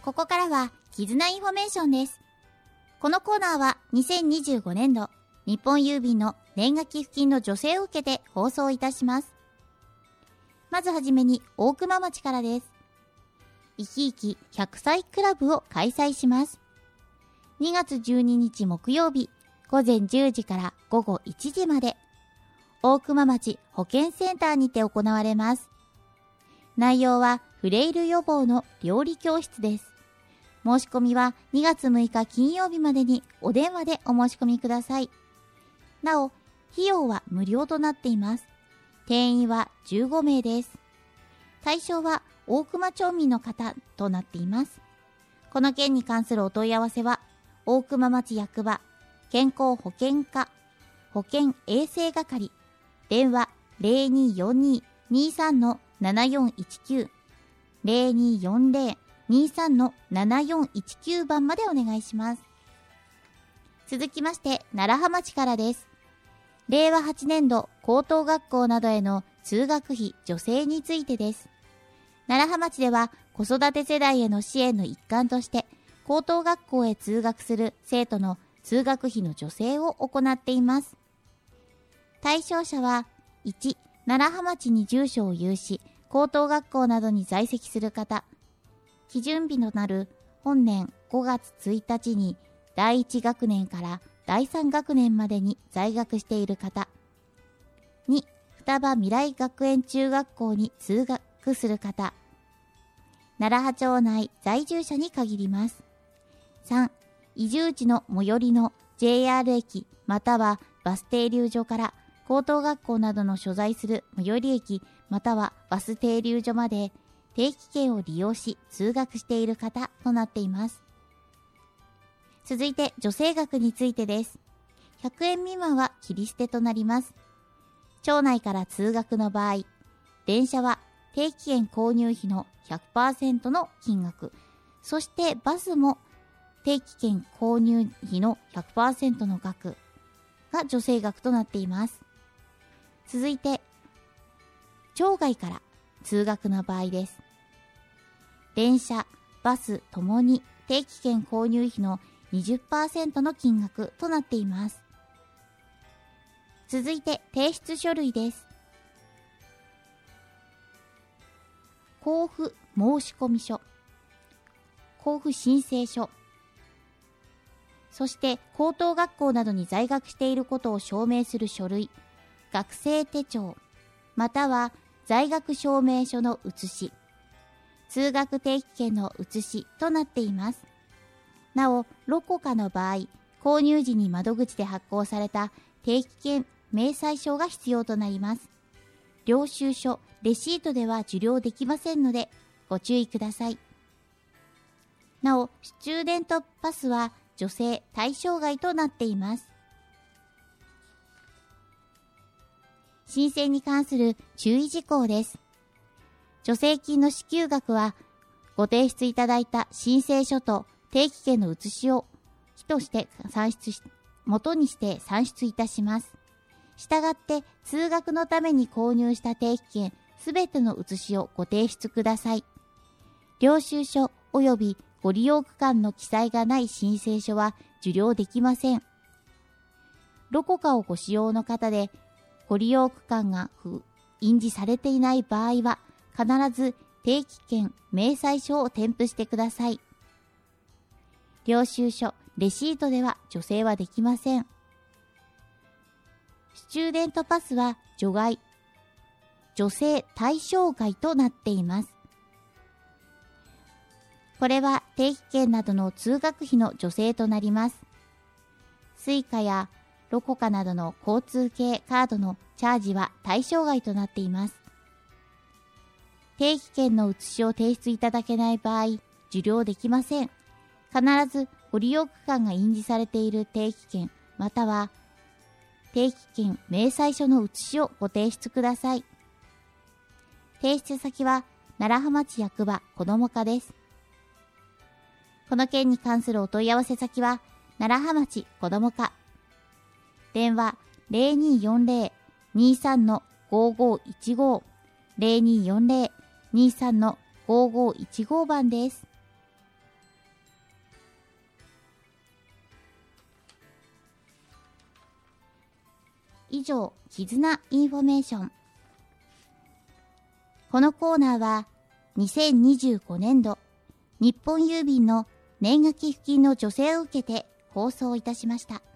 ここからは絆インフォメーションです。このコーナーは2025年度日本郵便の年賀寄付金の助成を受けて放送いたします。まずはじめに大熊町からです。いきいき100歳クラブを開催します。2月12日木曜日午前10時から午後1時まで大熊町保健センターにて行われます。内容はフレイル予防の料理教室です。申し込みは2月6日金曜日までにお電話でお申し込みください。なお、費用は無料となっています。定員は15名です。対象は大熊町民の方となっています。この件に関するお問い合わせは、大熊町役場健康保険課保健衛生係電話 0242-23-7419 0240-23-7419 番までお願いします。続きまして楢葉町からです。令和8年度高等学校などへの通学費助成についてです。楢葉町では子育て世代への支援の一環として高等学校へ通学する生徒の通学費の助成を行っています。対象者は1、楢葉町に住所を有し高等学校などに在籍する方、基準日となる本年5月1日に第1学年から第3学年までに在学している方。2、双葉未来学園中学校に通学する方。楢葉町内在住者に限ります。3、移住地の最寄りの JR 駅またはバス停留所から高等学校などの所在する最寄り駅またはバス停留所まで定期券を利用し通学している方となっています。続いて助成額についてです。100円未満は切り捨てとなります。町内から通学の場合、電車は定期券購入費の 100% の金額、そしてバスも定期券購入費の 100% の額が助成額となっています。続いて町外から通学の場合です。電車、バスともに定期券購入費の 20% の金額となっています。続いて提出書類です。交付申込書、交付申請書、そして高等学校などに在学していることを証明する書類、学生手帳、または在学証明書の写し、通学定期券の写しとなっています。なお、ロコカの場合、購入時に窓口で発行された定期券明細書が必要となります。領収書、レシートでは受領できませんのでご注意ください。なお、スチューデントパスは助成対象外となっています。申請に関する注意事項です。助成金の支給額はご提出いただいた申請書と定期券の写しを元にして算出いたします。したがって通学のために購入した定期券すべての写しをご提出ください。領収書及びご利用区間の記載がない申請書は受領できません。ロコカをご使用の方でご利用区間が印字されていない場合は必ず定期券明細書を添付してください。領収書、レシートでは助成はできません。スチューデントパスは除外、助成対象外となっています。これは定期券などの通学費の助成となります。スイカやロコカなどの交通系カードのチャージは対象外となっています。定期券の写しを提出いただけない場合、受領できません。必ずご利用区間が印字されている定期券または定期券明細書の写しをご提出ください。提出先は楢葉町役場子ども課です。この件に関するお問い合わせ先は楢葉町子ども課電話 0240-23-5515 0240-23-5515番です。 以上、絆インフォメーション。このコーナーは、2025年度、日本郵便の年賀寄付金の助成を受けて放送いたしました。